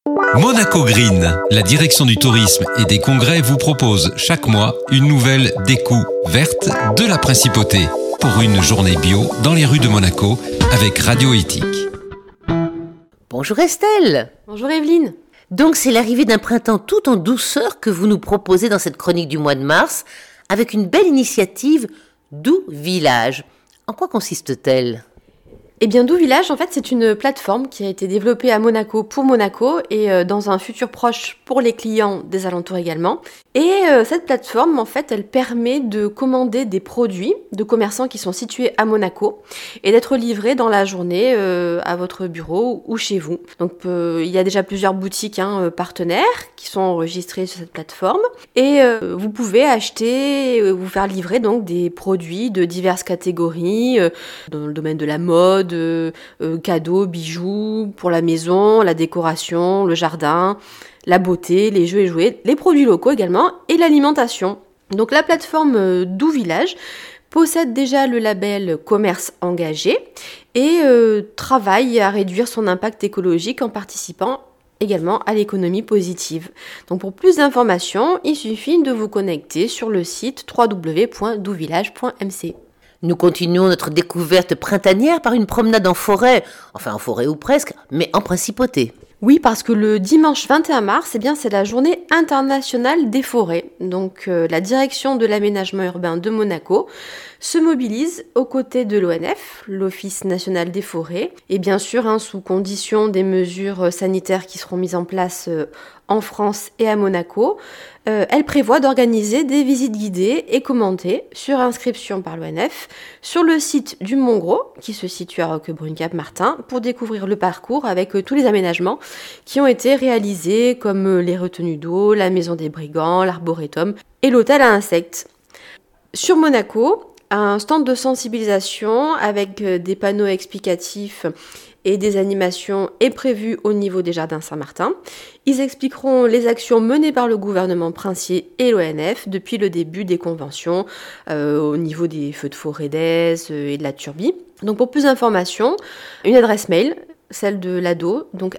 Monaco Green, la direction du tourisme et des congrès vous propose chaque mois une nouvelle découverte de la principauté pour une journée bio dans les rues de Monaco avec Radio Éthique. Bonjour Estelle. Bonjour Evelyne. Donc c'est l'arrivée d'un printemps tout en douceur que vous nous proposez dans cette chronique du mois de mars avec une belle initiative Doux Village. En quoi consiste-t-elle ? Eh bien, Doux Village, en fait, c'est une plateforme qui a été développée à Monaco pour Monaco et dans un futur proche pour les clients des alentours également. Et cette plateforme, en fait, elle permet de commander des produits de commerçants qui sont situés à Monaco et d'être livrés dans la journée à votre bureau ou chez vous. Donc, il y a déjà plusieurs boutiques partenaires qui sont enregistrées sur cette plateforme et vous pouvez acheter, vous faire livrer donc des produits de diverses catégories dans le domaine de la mode, cadeaux, bijoux pour la maison, la décoration, le jardin, la beauté, les jeux et jouets, les produits locaux également et l'alimentation. Donc la plateforme Doux Village possède déjà le label commerce engagé et travaille à réduire son impact écologique en participant également à l'économie positive. Donc pour plus d'informations, il suffit de vous connecter sur le site www.douvillage.mc. Nous continuons notre découverte printanière par une promenade en forêt, enfin en forêt ou presque, mais en principauté. Oui, parce que le dimanche 21 mars, c'est la journée internationale des forêts. Donc la direction de l'aménagement urbain de Monaco se mobilise aux côtés de l'ONF, l'Office national des forêts, et bien sûr sous condition des mesures sanitaires qui seront mises en place en France et à Monaco. Elle prévoit d'organiser des visites guidées et commentées sur inscription par l'ONF sur le site du Mont-Gros, qui se situe à Roquebrune-Cap-Martin, pour découvrir le parcours avec tous les aménagements qui ont été réalisés, comme les retenues d'eau, la maison des brigands, l'arboretum et l'hôtel à insectes. Sur Monaco, un stand de sensibilisation avec des panneaux explicatifs et des animations est prévu au niveau des jardins Saint-Martin. Ils expliqueront les actions menées par le gouvernement princier et l'ONF depuis le début des conventions au niveau des feux de forêt d'Aise et de la Turbie. Donc pour plus d'informations, une adresse mail, celle de l'ADO, donc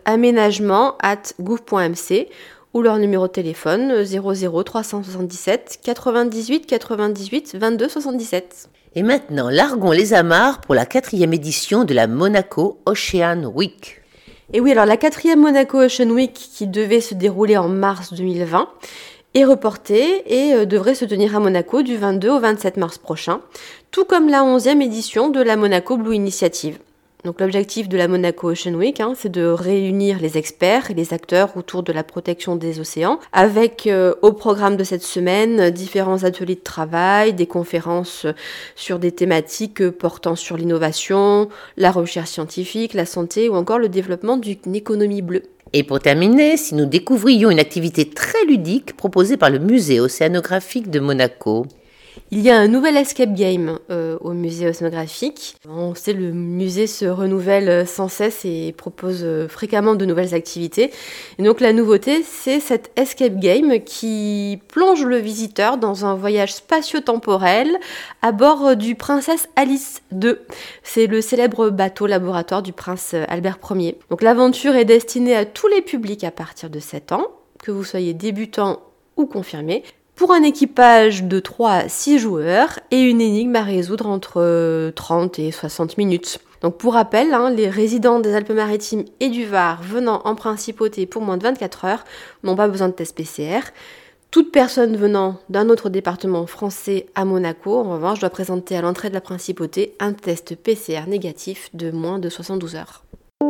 aménagement@gouv.mc ou leur numéro de téléphone 00 377 98 98 22 77. Et maintenant, larguons les amarres pour la 4e édition de la Monaco Ocean Week. Et oui, alors la 4e Monaco Ocean Week qui devait se dérouler en mars 2020 est reportée et devrait se tenir à Monaco du 22 au 27 mars prochain, tout comme la 11e édition de la Monaco Blue Initiative. Donc l'objectif de la Monaco Ocean Week, c'est de réunir les experts et les acteurs autour de la protection des océans, avec au programme de cette semaine différents ateliers de travail, des conférences sur des thématiques portant sur l'innovation, la recherche scientifique, la santé ou encore le développement d'une économie bleue. Et pour terminer, si nous découvrions une activité très ludique proposée par le musée océanographique de Monaco. Il y a un nouvel escape game au musée océanographique. On sait, le musée se renouvelle sans cesse et propose fréquemment de nouvelles activités. Et donc la nouveauté, c'est cet escape game qui plonge le visiteur dans un voyage spatio-temporel à bord du Princesse Alice II. C'est le célèbre bateau laboratoire du prince Albert Ier. Donc l'aventure est destinée à tous les publics à partir de 7 ans, que vous soyez débutant ou confirmé, pour un équipage de 3 à 6 joueurs et une énigme à résoudre entre 30 et 60 minutes. Donc pour rappel, les résidents des Alpes-Maritimes et du Var venant en principauté pour moins de 24 heures n'ont pas besoin de test PCR. Toute personne venant d'un autre département français à Monaco, en revanche, doit présenter à l'entrée de la principauté un test PCR négatif de moins de 72 heures.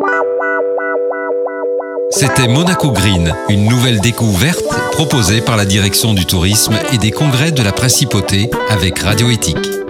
C'était Monaco Green, une nouvelle découverte proposée par la direction du tourisme et des congrès de la principauté avec Radio Éthique.